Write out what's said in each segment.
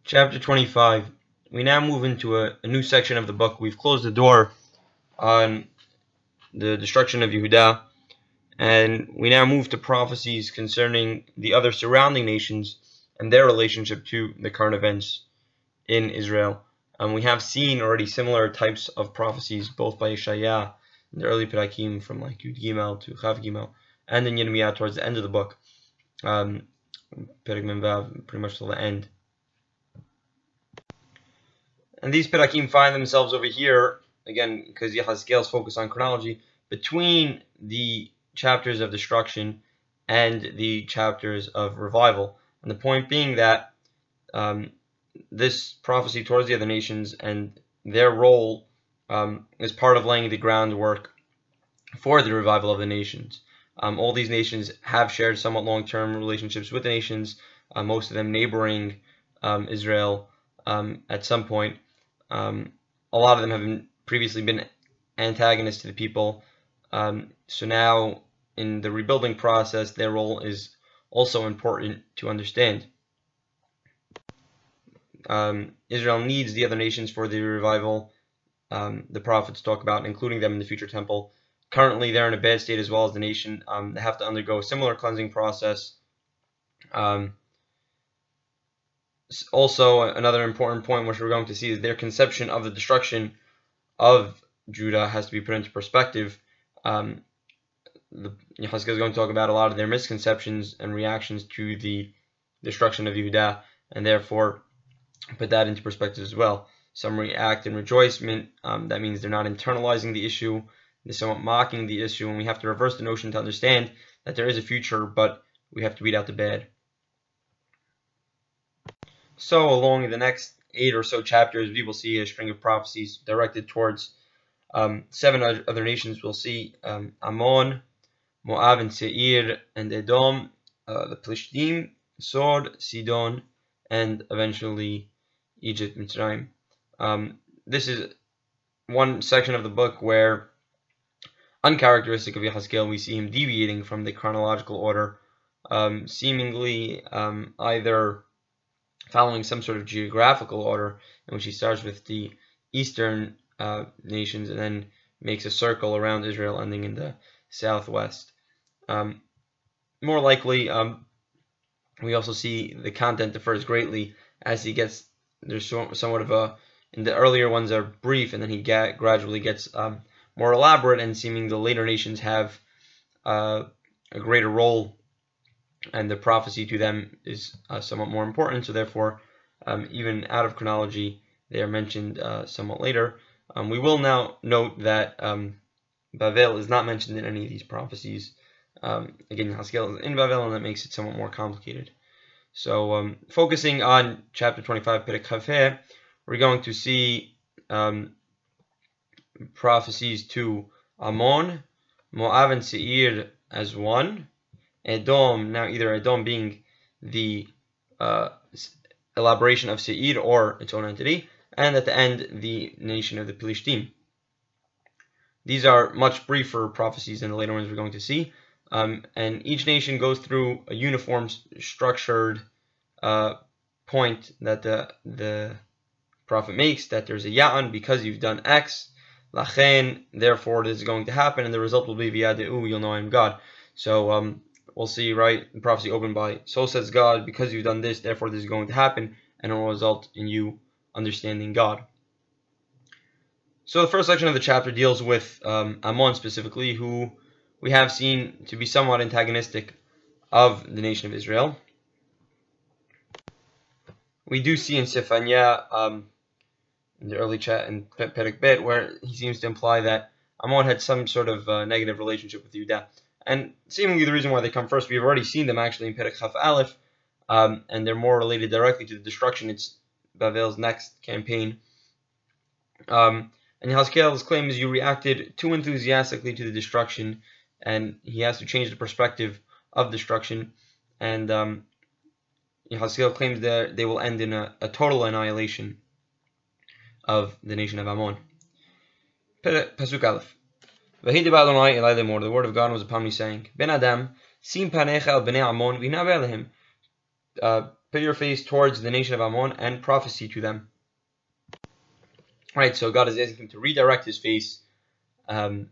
Chapter 25. We now move into a new section of the book. We've closed the door on the destruction of Yehuda, and we now move to prophecies concerning the other surrounding nations and their relationship to the current events in Israel. We have seen already similar types of prophecies, both by Yeshaya in the early Perakim from like Yud Gimel to Chav Gimel, and in Yirmiyah towards the end of the book, Perek Mem Vav, pretty much till the end. And these Perakim find themselves over here, again, because Yehezkel's focus on chronology, between the chapters of destruction and the chapters of revival. And the point being that this prophecy towards the other nations and their role is part of laying the groundwork for the revival of the nations. All these nations have shared somewhat long-term relationships with the nations, most of them neighboring Israel at some point. A lot of them have previously been antagonists to the people. So now, in the rebuilding process, their role is also important to understand. Israel needs the other nations for the revival the prophets talk about, including them in the future temple. Currently, they're in a bad state as well as the nation. They have to undergo a similar cleansing process. Also, another important point which we're going to see is their conception of the destruction of Judah has to be put into perspective. Yehezkel is going to talk about a lot of their misconceptions and reactions to the destruction of Yehuda, and therefore put that into perspective as well. Some react in rejoicement. That means they're not internalizing the issue. They're somewhat mocking the issue, and we have to reverse the notion to understand that there is a future, but we have to weed out the bad. So along the next 8 or so chapters, we will see a string of prophecies directed towards 7 other nations. We'll see Ammon, Moab and Seir, and Edom, the Plishtim, Sod, Sidon, and eventually Egypt, Mitzrayim. This is one section of the book where, uncharacteristic of Yehezkel, we see him deviating from the chronological order, seemingly either following some sort of geographical order in which he starts with the eastern nations and then makes a circle around Israel ending in the southwest. More likely, we also see the content differs greatly as he gets, there's somewhat of a, in the earlier ones are brief, and then he gradually gets more elaborate, and seeming the later nations have a greater role, and the prophecy to them is somewhat more important. So therefore, even out of chronology, they are mentioned somewhat later. We will now note that Bavel is not mentioned in any of these prophecies. Again, Yehezkel is in Bavel, and that makes it somewhat more complicated. So focusing on chapter 25, Perek Kafeh, we're going to see prophecies to Ammon, Moab, and Seir as one. Edom, now either Edom being the elaboration of Seir or its own entity, and at the end, the nation of the Plishtim. These are much briefer prophecies than the later ones we're going to see. And each nation goes through a uniform, structured point that the prophet makes, that there's a Ya'an because you've done X, Lachen, therefore this is going to happen, and the result will be V'yadeu, you'll know I am God. So we'll see, right, the prophecy opened by, so says God, because you've done this, therefore this is going to happen, and it will result in you understanding God. So the first section of the chapter deals with Ammon specifically, who we have seen to be somewhat antagonistic of the nation of Israel. We do see in Sefanya, in the early chat in Perek Bet, where he seems to imply that Ammon had some sort of negative relationship with Yehuda. And seemingly the reason why they come first, we've already seen them actually in Perek Chaf Aleph, and they're more related directly to the destruction. It's Bavel's next campaign. And Yehezkel's claim is you reacted too enthusiastically to the destruction, and he has to change the perspective of destruction. And Yehezkel claims that they will end in a total annihilation of the nation of Ammon. Pasuk Aleph. The word of God was upon me, saying, Ben Adam, sim panecha al bnei Ammon v'hinaber lehem. put your face towards the nation of Ammon and prophesy to them. Right, so God is asking him to redirect his face. Ammon.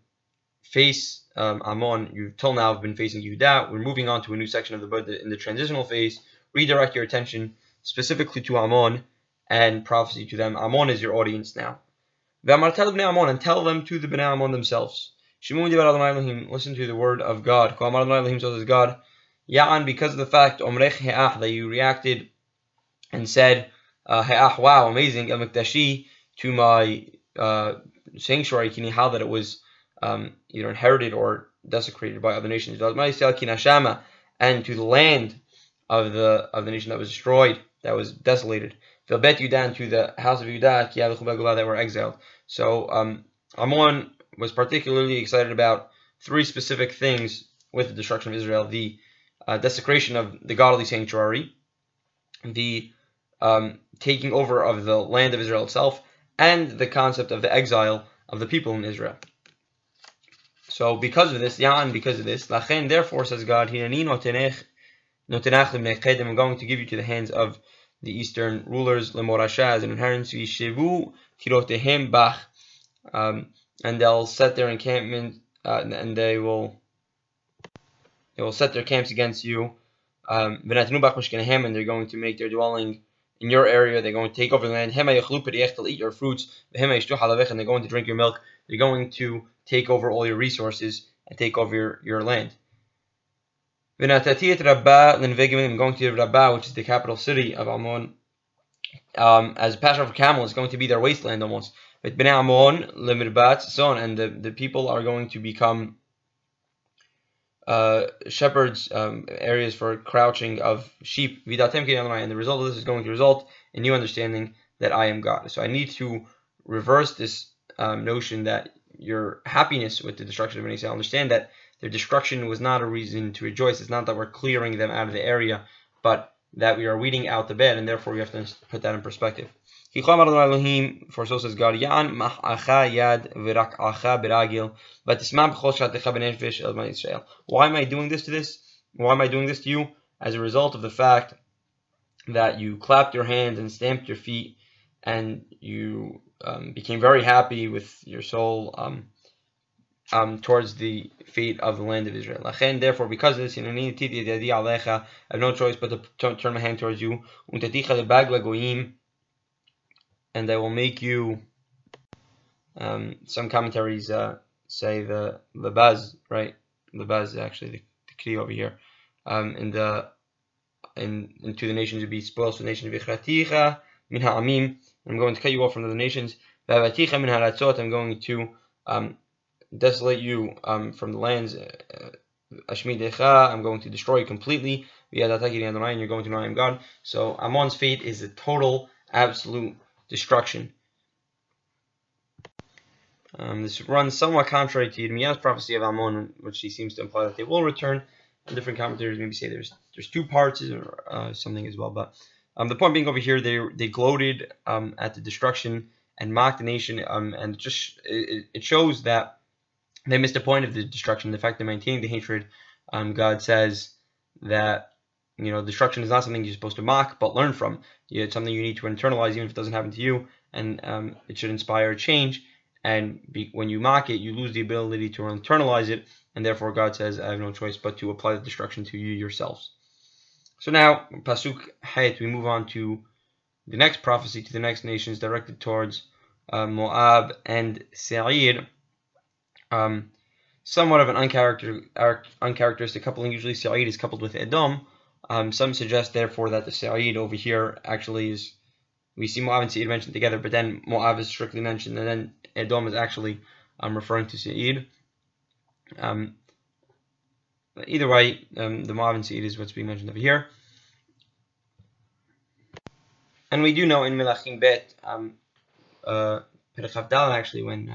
You till now have been facing Yehuda. We're moving on to a new section of the book in the transitional phase. Redirect your attention specifically to Ammon and prophecy to them. Ammon is your audience now. And tell them to the Bnei Ammon themselves. Listen to the word of God. So says God, Ya'an, because of the fact that you reacted and said, wow, amazing, to my sanctuary, how that it was either inherited or desecrated by other nations, and to the land of the nation that was destroyed, that was desolated. Bet Yudan, to the house of Yudah that were exiled. So Ammon was particularly excited about three specific things with the destruction of Israel: the desecration of the godly sanctuary, the taking over of the land of Israel itself, and the concept of the exile of the people in Israel. So because of this, Lachen, therefore, says God, I'm going to give you to the hands of the eastern rulers, Lemorasha, as an inheritance, and they'll set their encampment, and they will set their camps against you, and they're going to make their dwelling in your area. They're going to take over the land. They'll eat your fruits, and they're going to drink your milk. They're going to take over all your resources and take over your land. I'm going to Rabbah, which is the capital city of Ammon, as a pasture for camel. It's going to be their wasteland almost. But Bnei Ammon lemirbat son, and the people are going to become shepherds, areas for crouching of sheep. And the result of this is going to result in you understanding that I am God. So I need to reverse this notion that your happiness with the destruction of Bnei Israel. Understand that their destruction was not a reason to rejoice. It's not that we're clearing them out of the area, but that we are weeding out the bed, and therefore we have to put that in perspective. For so says God, why am I doing this to this? Why am I doing this to you? As a result of the fact that you clapped your hands and stamped your feet, and you became very happy with your soul towards the fate of the land of Israel. Therefore, because of this, I have no choice but to turn my hand towards you, and I will make you. Some commentaries say the lebaz, right? Lebaz is actually the key over here. Into the nations to be spoils for the nations. I'm going to cut you off from the nations. I'm going to desolate you from the lands. I'm going to destroy you completely. And you're going to know I am God. So Ammon's fate is a total, absolute destruction. This runs somewhat contrary to Yirmiyah's prophecy of Ammon, which he seems to imply that they will return. And different commentators maybe say there's two parts or something as well. But the point being over here, they gloated at the destruction and mocked the nation, and just it shows that they missed the point of the destruction. The fact they're maintaining the hatred. God says that destruction is not something you're supposed to mock, but learn from. It's something you need to internalize, even if it doesn't happen to you, and it should inspire change. And when you mock it, you lose the ability to internalize it, and therefore God says, I have no choice but to apply the destruction to you yourselves. So now, Pasuk Hayat, we move on to the next prophecy, to the next nations, directed towards Moab and Seir. Somewhat of an uncharacteristic coupling. Usually Seir is coupled with Edom. Some suggest, therefore, that the Seir over here actually is, we see Moab and Seir mentioned together, but then Moab is strictly mentioned, and then Edom is actually referring to Seir. Either way, the Moab and Seir is what's being mentioned over here. And we do know in Melachim Bet, Perek Dalet, actually, when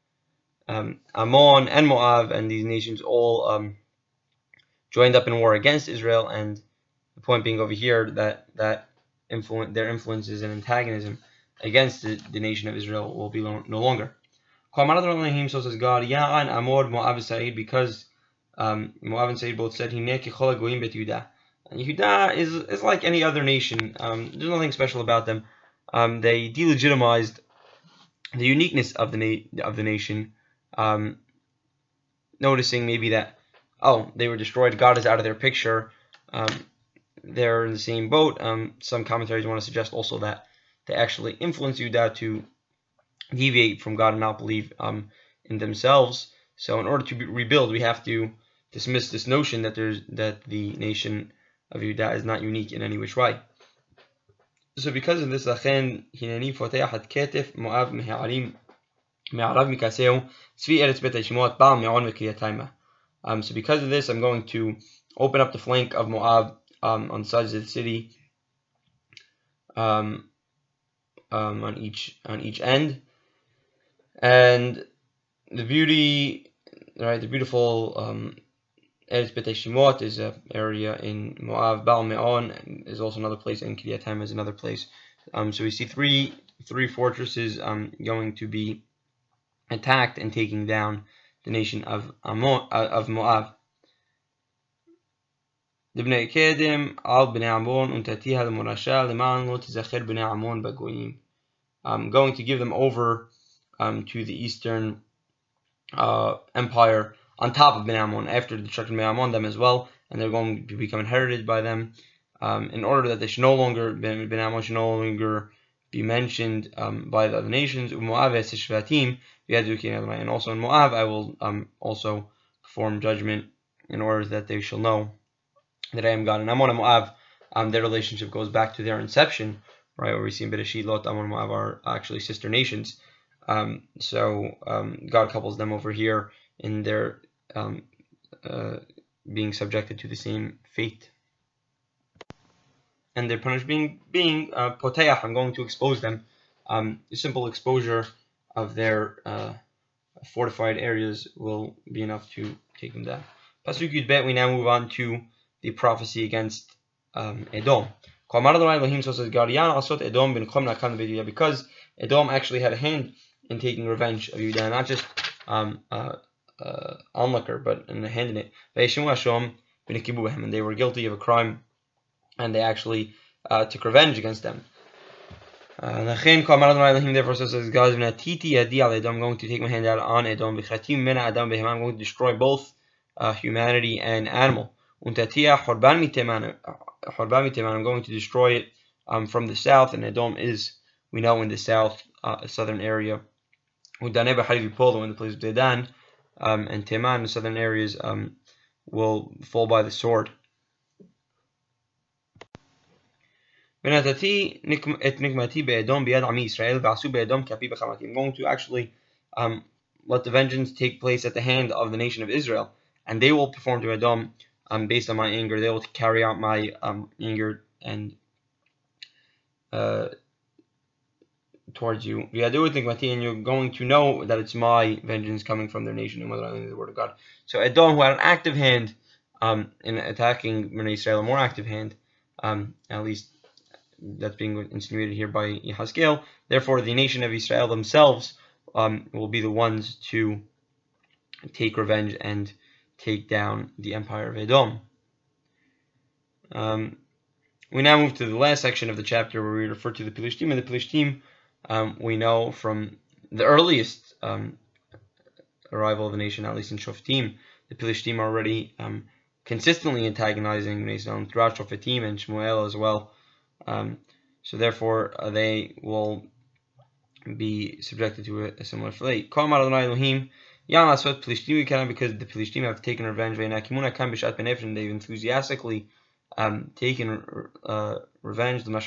Ammon and Moab and these nations all joined up in war against Israel, and the point being over here that their influences and antagonism against the nation of Israel will be no longer. So says God, because Moab and Seir both said, Yehuda is like any other nation. There's nothing special about them. They delegitimized the uniqueness of the nation, noticing maybe that they were destroyed. God is out of their picture. They're in the same boat. Some commentaries want to suggest also that they actually influence Yehuda to deviate from God and not believe in themselves. So in order to rebuild, we have to dismiss this notion that the nation of Yehuda is not unique in any which way. So because of this, לכן הנני פותח את כתף מואב מהערים מערב מכסהו צבי ארץ בית הישמות בעל מעון וקריאתיימה. So because of this, I'm going to open up the flank of Moab on the sides of the city, on each end, and the beautiful Eretz Beit Shimot is an area in Moab. Baal Me'on is also another place, and Kiryatayim is another place. So we see three fortresses going to be attacked and taking down the nation of Moab. לבני קדם על בני עמון ונתתיה למורשה למען לא תזכר בני עמון בגויים. I'm going to give them over to the eastern empire on top of Bnei Ammon, after the destruction of Bnei Ammon, them as well, and they're going to become inherited by them, in order that they should no longer, Bnei Ammon should no longer be mentioned by the other nations. And also in Moab, I will also perform judgment in order that they shall know that I am God. And Ammon and Moab, their relationship goes back to their inception, right? Where we see in Bereshit, Lot, Ammon and Moab are actually sister nations. So God couples them over here in their being subjected to the same fate. And they're punished being poteach. I'm going to expose them. The simple exposure of their fortified areas will be enough to take them down. Pasuk Yud Bet, we now move on to the prophecy against Edom. Because Edom actually had a hand in taking revenge of Yehuda, not just onlooker, but in the hand in it. And they were guilty of a crime, and they actually took revenge against them. Therefore says God, I'm going to take my hand out on Edom. I'm going to destroy both humanity and animal. I'm going to destroy it from the south, and Edom is, we know, in the southern area. In the place of Dedan, and Teman, the southern areas, will fall by the sword. I'm going to actually let the vengeance take place at the hand of the nation of Israel, and they will perform to Edom based on my anger. They will carry out my anger and towards you. And you're going to know that it's my vengeance coming from their nation, and whether I the word of God. So Edom, who had an active hand in attacking Bnei Israel, a more active hand, at least that's being insinuated here by Yehezkel. Therefore, the nation of Israel themselves will be the ones to take revenge and take down the empire of Edom. We now move to the last section of the chapter where we refer to the Pelishtim. And the Pelishtim, we know from the earliest arrival of the nation, at least in Shoftim, the Pelishtim are already consistently antagonizing Bnei Israel throughout Shoftim and Shmuel as well. So therefore, they will be subjected to a similar fate. Because the Pelishtim have taken revenge, and they've enthusiastically taken revenge. The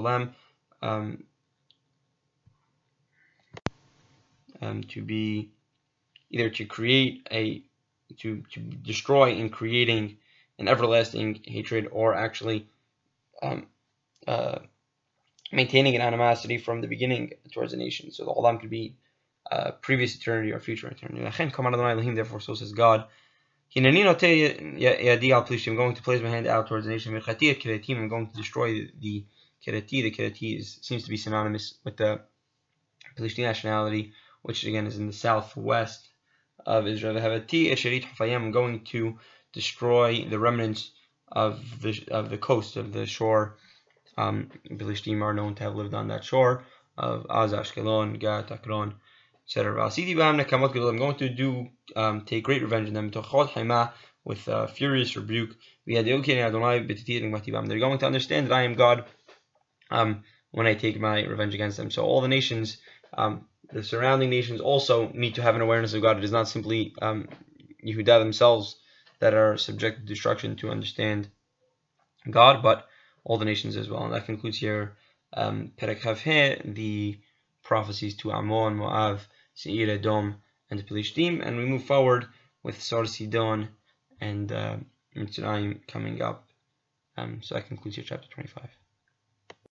to be either to create to destroy in creating an everlasting hatred, or actually maintaining an animosity from the beginning towards the nation. So the Olam could be previous eternity or future eternity. Therefore, so says God, I'm going to place my hand out towards the nation. I'm going to destroy the Kirati. The Kirati seems to be synonymous with the Pelishtim nationality, which again is in the southwest of Israel. I'm going to destroy the remnants of the coast, of the shore. Bilishtim are known to have lived on that shore of Az, Ashkelon, Gat, Akron, etc. I'm going to take great revenge on them with furious rebuke. They're going to understand that I am God when I take my revenge against them. So all the nations, the surrounding nations, also need to have an awareness of God. It is not simply Yehuda themselves that are subject to destruction to understand God, but all the nations as well. And that concludes here Perek Chavhe, the prophecies to Ammon, Moav, Seir, Edom, and Pelishtim, and we move forward with Sar Sidon and Mitzrayim coming up. So that concludes here chapter 25.